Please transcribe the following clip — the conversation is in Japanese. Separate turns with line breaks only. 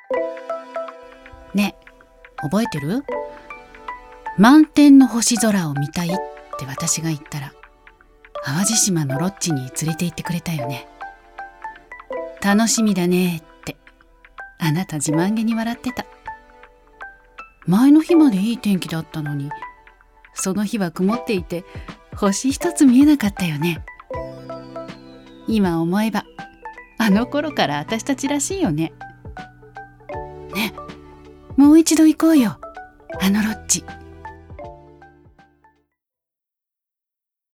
ねえ、覚えてる？満天の星空を見たいって私が言ったら、淡路島のロッジに連れて行ってくれたよね。楽しみだねってあなた自慢げに笑ってた。前の日までいい天気だったのに、その日は曇っていて星一つ見えなかったよね。今思えばあの頃から私たちらしいよね。ね、もう一度行こうよ、あのロッジ。